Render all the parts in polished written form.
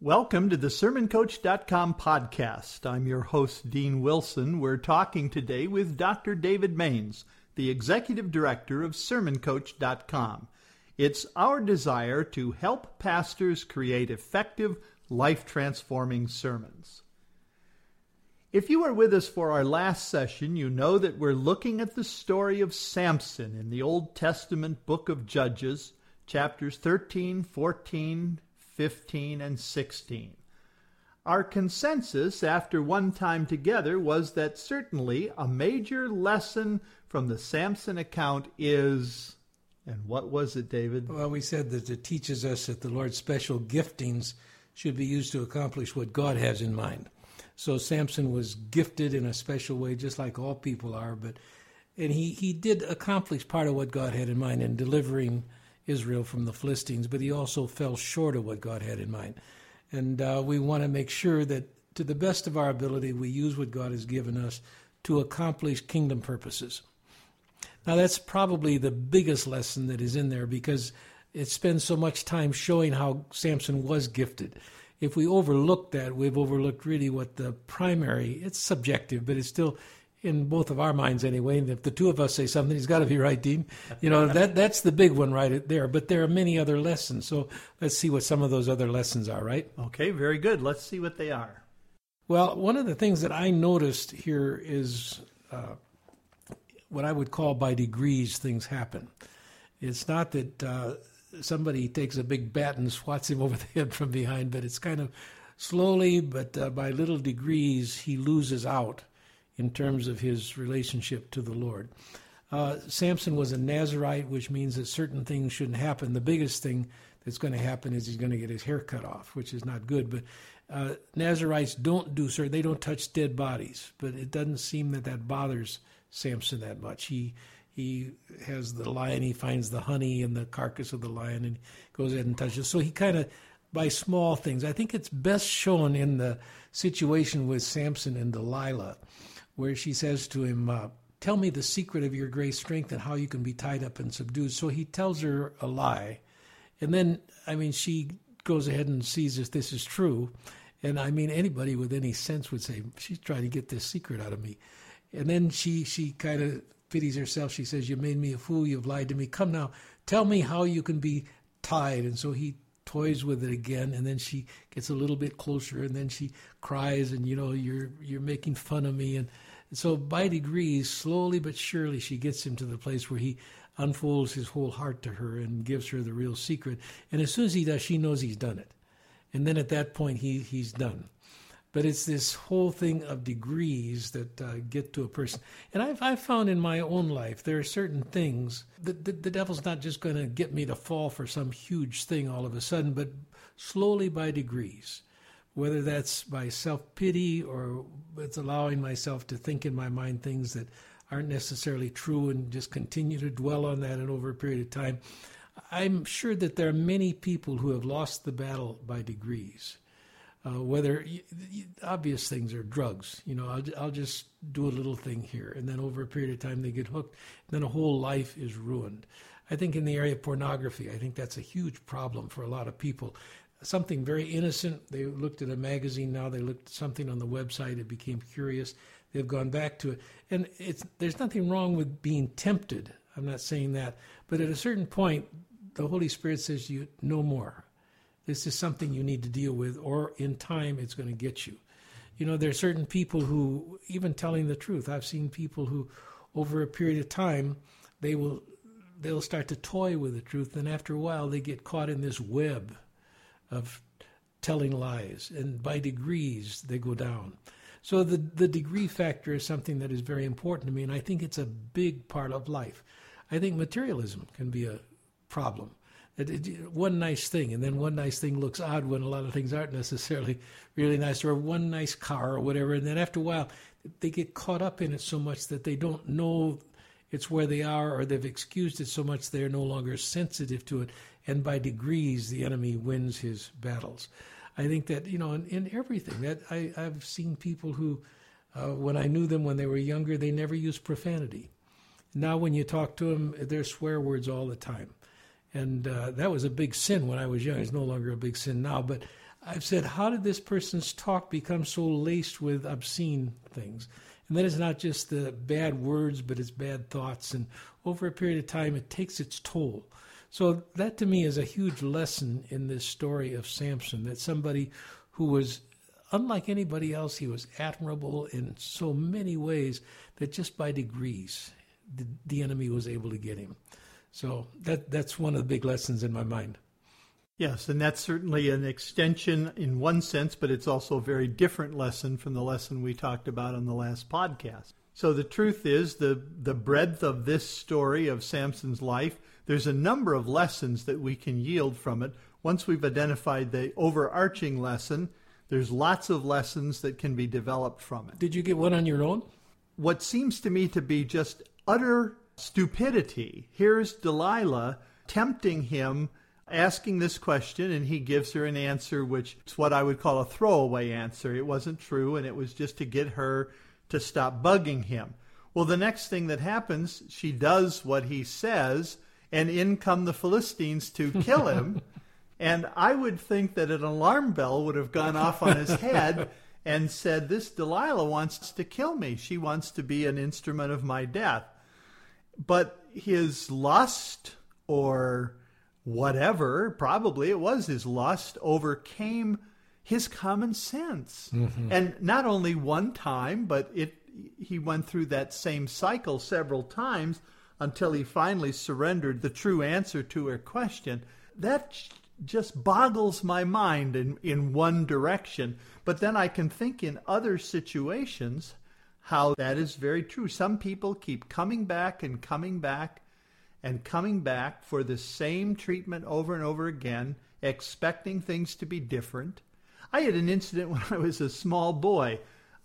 Welcome to the SermonCoach.com podcast. I'm your host, Dean Wilson. We're talking today with Dr. David Maines, the Executive Director of SermonCoach.com. It's our desire to help pastors create effective, life-transforming sermons. If you were with us for our last session, you know that we're looking at the story of Samson in the Old Testament book of Judges, chapters 13, 14, 15, and 16. Our consensus after one time together was that certainly a major lesson from the Samson account is, and what was it, David? Well, we said that it teaches us that the Lord's special giftings should be used to accomplish what God has in mind. So Samson was gifted in a special way, just like all people are, and he did accomplish part of what God had in mind in delivering Israel from the Philistines, but he also fell short of what God had in mind. And we want to make sure that to the best of our ability, we use what God has given us to accomplish kingdom purposes. Now, that's probably the biggest lesson that is in there because it spends so much time showing how Samson was gifted. If we overlook that, we've overlooked really what the primary, it's subjective, but it's still in both of our minds anyway. And if the two of us say something, it's got to be right, Dean. You know, that's the big one right there. But there are many other lessons. So let's see what some of those other lessons are, right? Okay, very good. Let's see what they are. Well, one of the things that I noticed here is what I would call by degrees things happen. It's not that somebody takes a big bat and swats him over the head from behind, but it's kind of slowly, but by little degrees, he loses out in terms of his relationship to the Lord. Samson was a Nazirite, which means that certain things shouldn't happen. The biggest thing that's going to happen is he's going to get his hair cut off, which is not good. But Nazirites they don't touch dead bodies. But it doesn't seem that bothers Samson that much. He has the lion, he finds the honey in the carcass of the lion, and goes ahead and touches. So he kind of, by small things. I think it's best shown in the situation with Samson and Delilah, where she says to him, tell me the secret of your great strength and how you can be tied up and subdued. So he tells her a lie. And then, she goes ahead and sees if this is true. And anybody with any sense would say, she's trying to get this secret out of me. And then she kind of pities herself. She says, you made me a fool. You've lied to me. Come now, tell me how you can be tied. And so he toys with it again, and then she gets a little bit closer, and then she cries, and you're making fun of me, and so by degrees, slowly but surely, she gets him to the place where he unfolds his whole heart to her and gives her the real secret. And as soon as he does, she knows he's done it, and then at that point he's done. But it's this whole thing of degrees that get to a person. And I've found in my own life, there are certain things that the devil's not just going to get me to fall for some huge thing all of a sudden, but slowly by degrees, whether that's by self-pity or it's allowing myself to think in my mind things that aren't necessarily true and just continue to dwell on that and over a period of time. I'm sure that there are many people who have lost the battle by degrees. Whether obvious things are drugs, I'll just do a little thing here, and then over a period of time they get hooked, and then a whole life is ruined. I think in the area of pornography, I think that's a huge problem for a lot of people. Something very innocent. They looked at a magazine, now they looked at something on the website, it became curious, they've gone back to it. And there's nothing wrong with being tempted, I'm not saying that, but at a certain point, the Holy Spirit says to you, no more. This is something you need to deal with, or in time it's going to get you. There are certain people who, even telling the truth, I've seen people who, over a period of time, they'll start to toy with the truth, and after a while they get caught in this web of telling lies, and by degrees they go down. So the degree factor is something that is very important to me, and I think it's a big part of life. I think materialism can be a problem. One nice thing, and then one nice thing looks odd when a lot of things aren't necessarily really nice, or one nice car or whatever, and then after a while they get caught up in it so much that they don't know it's where they are, or they've excused it so much they're no longer sensitive to it, and by degrees the enemy wins his battles. I think that, in everything, that I've seen people who, when I knew them when they were younger, they never used profanity. Now when you talk to them, they're swear words all the time. And that was a big sin when I was young. It's no longer a big sin now. But I've said, how did this person's talk become so laced with obscene things? And that is not just the bad words, but it's bad thoughts. And over a period of time, it takes its toll. So that to me is a huge lesson in this story of Samson, that somebody who was unlike anybody else, he was admirable in so many ways that just by degrees, the enemy was able to get him. So that's one of the big lessons in my mind. Yes, and that's certainly an extension in one sense, but it's also a very different lesson from the lesson we talked about on the last podcast. So the truth is, the breadth of this story of Samson's life, there's a number of lessons that we can yield from it. Once we've identified the overarching lesson, there's lots of lessons that can be developed from it. Did you get one on your own? What seems to me to be just utter stupidity. Here's Delilah tempting him, asking this question, and he gives her an answer which is what I would call a throwaway answer. It wasn't true, and it was just to get her to stop bugging him. Well, the next thing that happens, she does what he says, and in come the Philistines to kill him. And I would think that an alarm bell would have gone off on his head and said, this Delilah wants to kill me. She wants to be an instrument of my death. But his lust, or whatever, probably it was his lust, overcame his common sense. Mm-hmm. And not only one time, but he went through that same cycle several times until he finally surrendered the true answer to her question. That just boggles my mind in one direction. But then I can think in other situations how that is very true. Some people keep coming back and coming back and coming back for the same treatment over and over again, expecting things to be different. I had an incident when I was a small boy.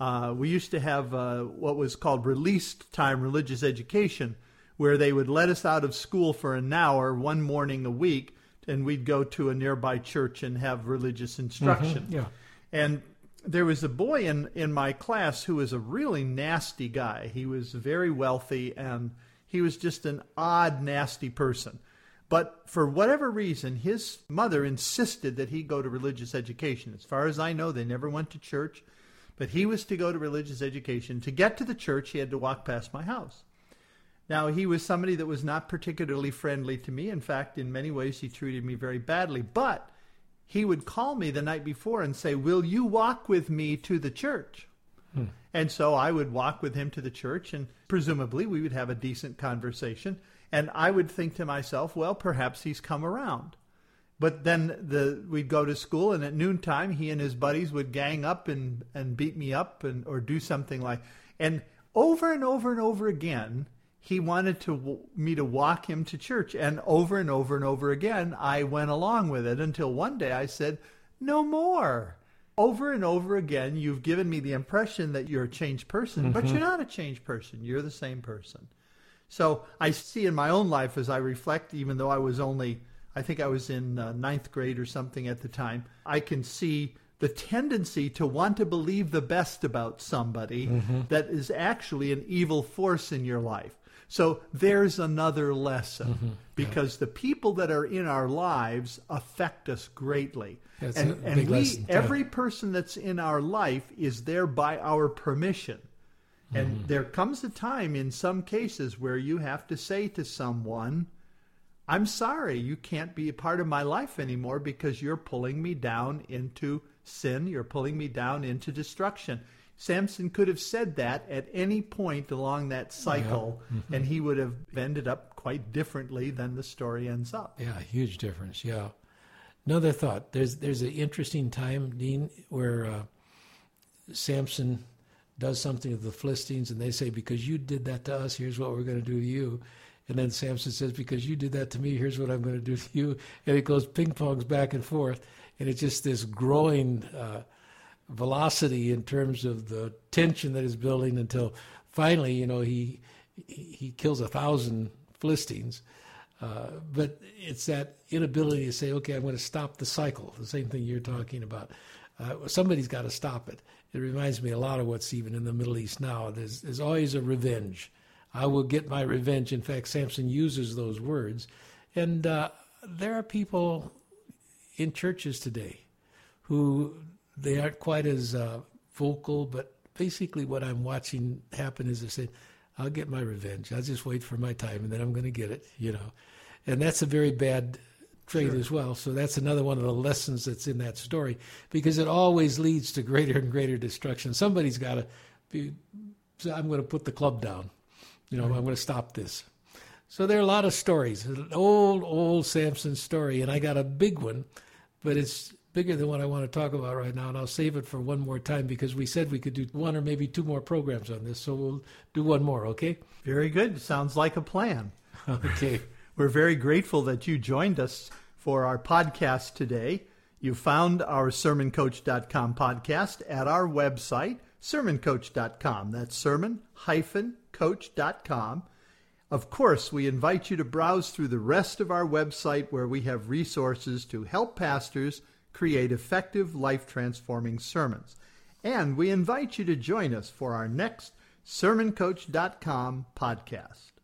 We used to have what was called release time religious education, where they would let us out of school for an hour one morning a week, and we'd go to a nearby church and have religious instruction. Mm-hmm, yeah. And there was a boy in my class who was a really nasty guy. He was very wealthy, and he was just an odd, nasty person. But for whatever reason, his mother insisted that he go to religious education. As far as I know, they never went to church, but he was to go to religious education. To get to the church, he had to walk past my house. Now, he was somebody that was not particularly friendly to me. In fact, in many ways, he treated me very badly. But he would call me the night before and say, will you walk with me to the church? And so I would walk with him to the church, and presumably we would have a decent conversation. And I would think to myself, well, perhaps he's come around. But then we'd go to school, and at noontime, he and his buddies would gang up and beat me up or do something like. And over and over again, he wanted me to walk him to church. And over and over again, I went along with it until one day I said, no more. Over and over again, you've given me the impression that you're a changed person, mm-hmm. but you're not a changed person. You're the same person. So I see in my own life as I reflect, even though I was I think I was in ninth grade or something at the time, I can see the tendency to want to believe the best about somebody mm-hmm. that is actually an evil force in your life. So there's another lesson, mm-hmm. because the people that are in our lives affect us greatly. That's and every person that's in our life is there by our permission. And mm-hmm. there comes a time in some cases where you have to say to someone, I'm sorry, you can't be a part of my life anymore because you're pulling me down into sin. You're pulling me down into destruction. Samson could have said that at any point along that cycle, yeah. mm-hmm. and he would have ended up quite differently than the story ends up. Yeah, huge difference, yeah. Another thought, there's an interesting time, Dean, where Samson does something to the Philistines, and they say, because you did that to us, here's what we're going to do to you. And then Samson says, because you did that to me, here's what I'm going to do to you. And it goes ping-pongs back and forth, and it's just this growing velocity in terms of the tension that is building until finally, he kills 1,000 Philistines. But it's that inability to say, okay, I'm going to stop the cycle, the same thing you're talking about. Somebody's got to stop it. It reminds me a lot of what's even in the Middle East now. There's always a revenge. I will get my revenge. In fact, Samson uses those words. And there are people in churches today who they aren't quite as vocal, but basically what I'm watching happen is they say, I'll get my revenge. I'll just wait for my time, and then I'm going to get it, And that's a very bad trait as well. So that's another one of the lessons that's in that story, because it always leads to greater and greater destruction. Somebody's got to be, I'm going to put the club down. I'm going to stop this. So there are a lot of stories, an old Samson story, and I got a big one, but it's bigger than what I want to talk about right now, and I'll save it for one more time because we said we could do one or maybe two more programs on this, so we'll do one more, okay? Very good. Sounds like a plan. Okay. We're very grateful that you joined us for our podcast today. You found our SermonCoach.com podcast at our website, SermonCoach.com. That's sermon-coach.com. Of course, we invite you to browse through the rest of our website where we have resources to help pastors create effective, life-transforming sermons. And we invite you to join us for our next SermonCoach.com podcast.